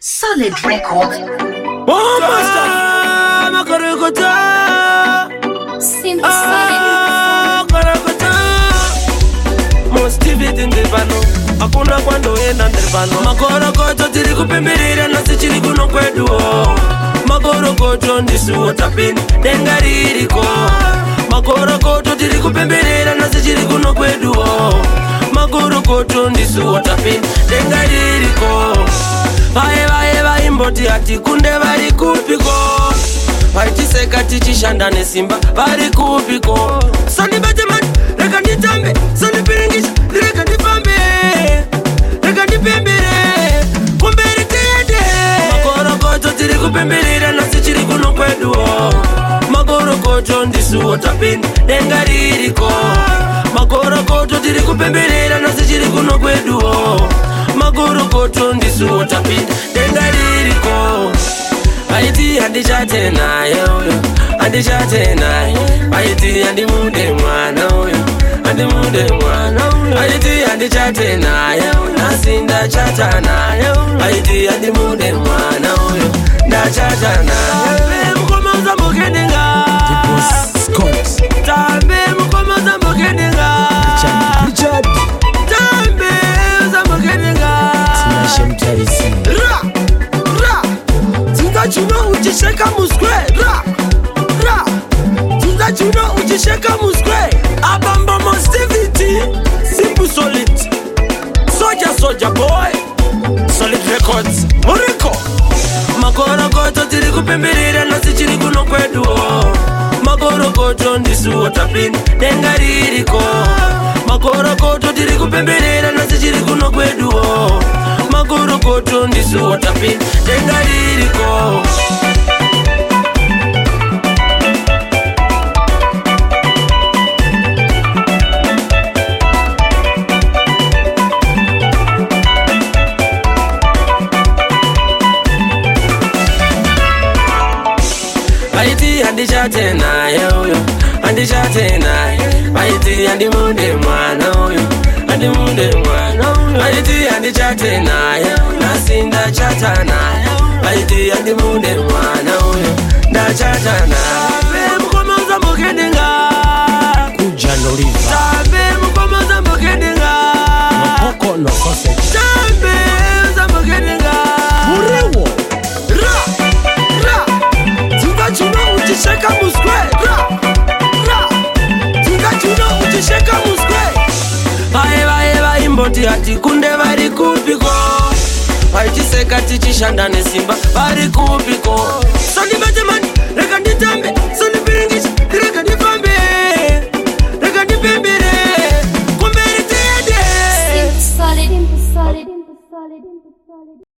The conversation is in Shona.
Solid Records. Simple Solid. Most vivid in the vano. Hakuna kwando enda ndivano. Makorokoto tiri kupembelera nasi chiri kuno kwedu. Makorokoto ndisu watapini dengaririko. Makorokoto tiri kupembelera nasi chiri kuno kwedu. Makorokoto ndisu watapini dengaririko. Vae imboti ati kunde vari kupiko. Vaitiseka tichishanda nesimba vari kupiko. Sandibate mani reka nditambe, sandipiringisha reka ndifambe, reka ndipembere kumberi tiende. Makorokoto tiri kupembelera nasi chiri kuno kwedu. Makorokoto ndisu watapini dengaririko. Makorokoto tiri kupembelera nasi chiri kuno kwedu. Makorokoto ndisu watapini dengaririko. Aiti handishate naye uyo, handishate naye. Aiti handimude mwana uyo, handimude mwana uyo. Aiti handishate naye uyo, nasinda chata naye uyo. Aiti handimude mwana uyo, ndachata naye. Tambe mukomoza mukendenga, tambe mukomoza mukendenga, tambe uza mukendenga. Chuno uchisheka muskwe, Tinga chuno uchisheka muskwe. Abamba Mostivity, Simple Solid, Soldier boy, Solid Records, Moriko. Makorokoto tiri kupembelera nasi chiri kuno kwedu. Makorokoto ndisu watapini dengaririko. Makorokoto tiri kupembelera nasi chiri kuno kwedu. Makorokoto ndisu watapini dengaririko. Aiti handishate naye uyo, handishate naye. Aiti handimude mwana uyo, handimude mwana uyo. Aiti handishate naye, nasinda chata naye. Aiti handimude mwana uyo, ndachata naye. Tambe mukomoza mukendenga, Kuja Noriva, tambe mukomoza mukendenga, Mapoko no sausage, tambe uza mukendenga. Murewo, Tinga chuno uchisheka muskwe. Tinga chuno uchisheka muskwe. Vae imboti ati kunde vari kupiko. Vaitiseka tichishanda nesimba vari kupiko. Sandibate mani reka nditambe, sandipiringisha reka ndifambe, reka ndipembere kumberi tiende. Simple Solid.